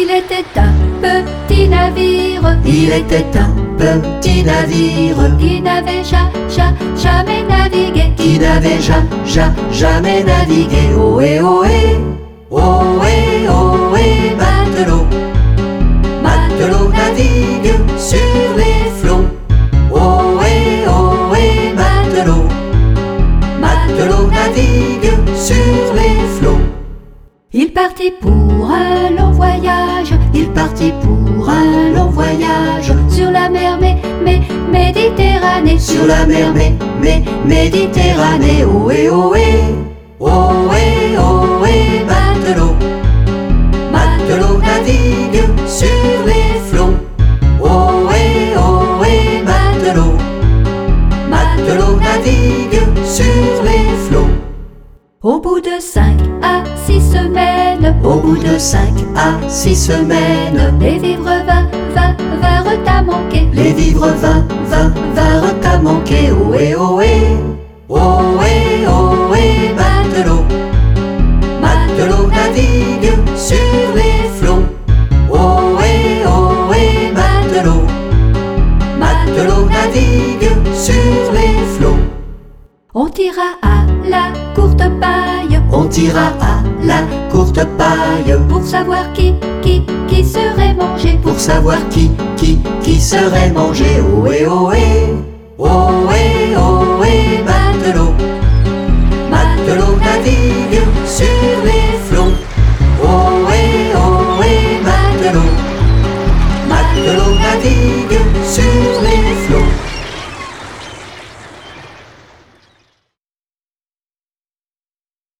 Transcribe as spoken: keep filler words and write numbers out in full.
Il était un petit navire, Il était un petit navire qui n'avait ja, ja, jamais navigué, qui n'avait ja, ja, jamais navigué. Ohé, ohé, ohé, ohé, matelot, matelot navigue sur les flots. Ohé, ohé, matelot, matelot navigue sur les flots. Il partit pour un long voyage, Il partit pour un long voyage sur la mer mé, mé, Méditerranée, sur la mer mé, mé, Méditerranée. Ohé, ohé, ohé, ohé, matelot, matelot navigue sur les flots. Ohé, ohé, matelot, matelot navigue sur les flots. Au bout de cinq à six semaines, Au bout de cinq à six semaines, les vivres vinrent, vinrent, vinrent à manquer. les vivres vinrent, vinrent, vinrent à manquer. Ohé, ohé, ohé, ohé, matelot, matelot navigue sur les flots. Ohé, ohé, matelot, matelot navigue sur les flots. On tira à la courte paille On tira à la courte paille pour savoir qui, qui, qui serait mangé. pour savoir qui, qui, qui serait mangé. Ohé, ohé, ohé, ohé,